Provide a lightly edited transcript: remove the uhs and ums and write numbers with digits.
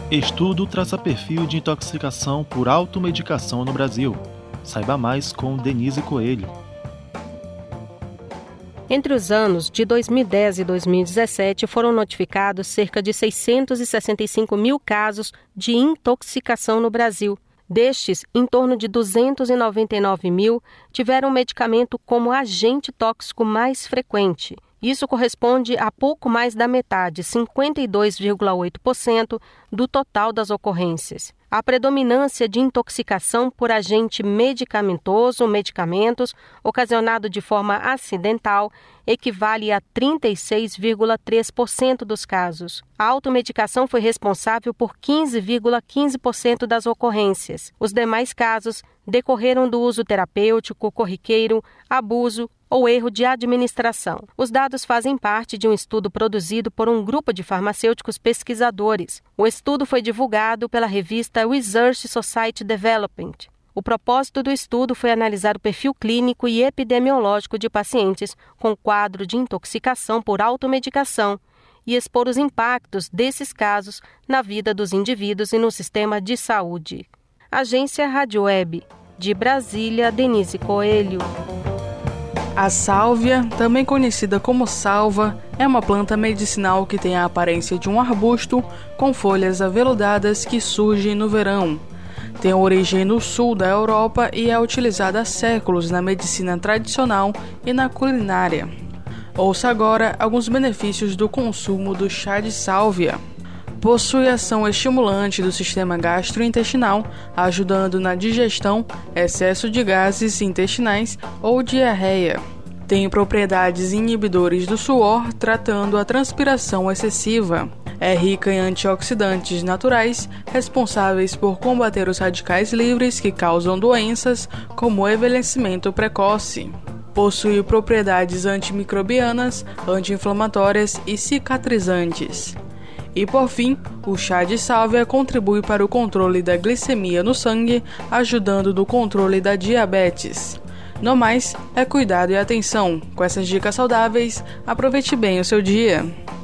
Estudo traça perfil de intoxicação por automedicação no Brasil. Saiba mais com Denise Coelho. Entre os anos de 2010 e 2017, foram notificados cerca de 665 mil casos de intoxicação no Brasil. Destes, em torno de 299 mil tiveram o medicamento como agente tóxico mais frequente. Isso corresponde a pouco mais da metade, 52,8% do total das ocorrências. A predominância de intoxicação por agente medicamentoso ou medicamentos ocasionado de forma acidental equivale a 36,3% dos casos. A automedicação foi responsável por 15,15% das ocorrências. Os demais casos decorreram do uso terapêutico, corriqueiro, abuso ou erro de administração. Os dados fazem parte de um estudo produzido por um grupo de farmacêuticos pesquisadores. O estudo foi divulgado pela revista Research Society Development. O propósito do estudo foi analisar o perfil clínico e epidemiológico de pacientes com quadro de intoxicação por automedicação e expor os impactos desses casos na vida dos indivíduos e no sistema de saúde. Agência Rádio Web. De Brasília, Denise Coelho. A sálvia, também conhecida como salva, é uma planta medicinal que tem a aparência de um arbusto com folhas aveludadas que surgem no verão. Tem origem no sul da Europa e é utilizada há séculos na medicina tradicional e na culinária. Ouça agora alguns benefícios do consumo do chá de sálvia. Possui ação estimulante do sistema gastrointestinal, ajudando na digestão, excesso de gases intestinais ou diarreia. Tem propriedades inibidores do suor, tratando a transpiração excessiva. É rica em antioxidantes naturais, responsáveis por combater os radicais livres que causam doenças, como o envelhecimento precoce. Possui propriedades antimicrobianas, anti-inflamatórias e cicatrizantes. E por fim, o chá de sálvia contribui para o controle da glicemia no sangue, ajudando no controle da diabetes. No mais, é cuidado e atenção. Com essas dicas saudáveis, aproveite bem o seu dia.